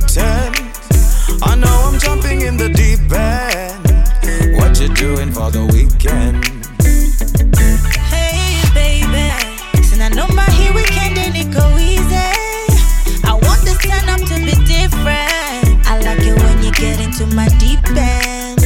pretend. I know I'm jumping in the deep end. What you doing for the weekend? Hey baby, listen, I know my here weekend and it go easy. I want this turn up to be different. I like it when you get into my deep end.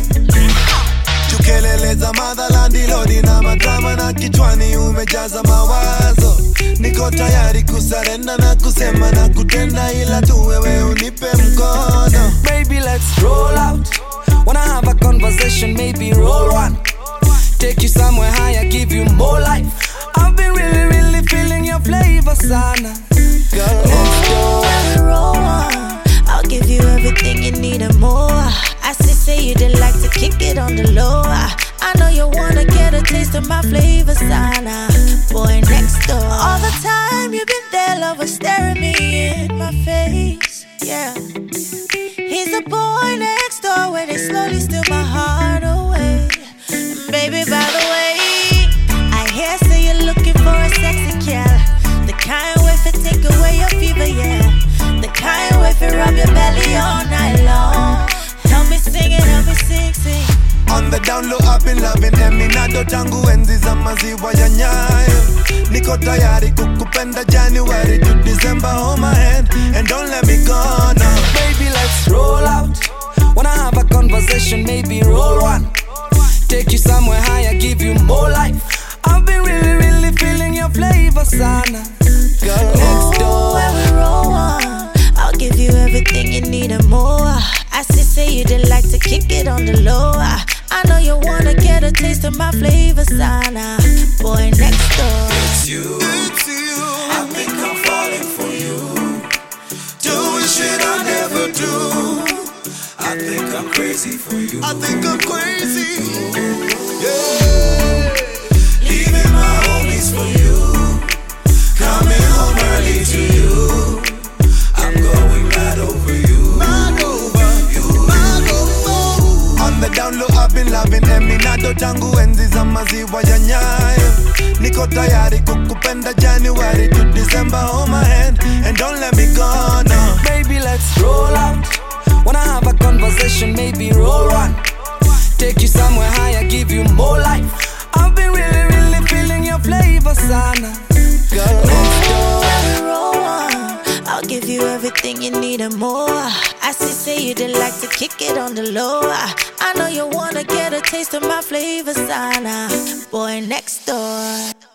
Kelele za madhalandi lodi na madrama na kichwani umejaza mawazo. Niko tayari kusarenda na kusema na kutenda, ila tu wewe unipe mkono. Baby, let's roll out. Wanna have a conversation, maybe roll one. Take you somewhere higher, give you more life. I've been really feeling your flavor, sana. Girl, let's go. Roll on. I'll give you everything you need and more. I say you did like to kick it on the low. I know you wanna get a taste of my flavor, sana. Boy next door. All the time you've been there, lover, staring me in my face. Yeah. He's the boy next door where they slowly steal my heart away. And baby, by the way, I hear say you're looking for a sexy gal. The kind way for take away your fever, yeah. The kind way for rub your belly all night long. Help me sing it, help me sing. On the down low, I've been loving Eminado tangu enzi za maziwa ya Nyayo. Niko tayari kukupenda January to December, hold my hand and don't let me go now. Baby, let's roll out. Wanna have a conversation, maybe roll one. Take you somewhere higher, give you more life. I've been really feeling your flavor, sana. Girl, let's go. When we roll on, I'll give you everything you need and more. I say you did like to kick it on the low. I know you wanna get a taste of my flavor, sana. Boy next door. It's you. I think I'm falling for you. Doing shit I never do. I think I'm crazy for you. I think I'm crazy. Yeah. Leaving my homies for you. Coming home early to you. I'm going mad over you. Mad over you. Mad over. On the down low, I've been loving Eminado tangu enzi za maziwa ya Nyayo. Niko tayari kukupenda January to December, hold my hand and don't let me go now. Baby, let's roll out. Wanna have a conversation, maybe roll one. Take you somewhere higher, give you more life. I've been really feeling your flavor, sana. Girl, let's go. When we roll on, I'll give you everything you need and more. I say you did like to kick it on the low. I know you wanna get a taste of my flavor, sana. Boy next door.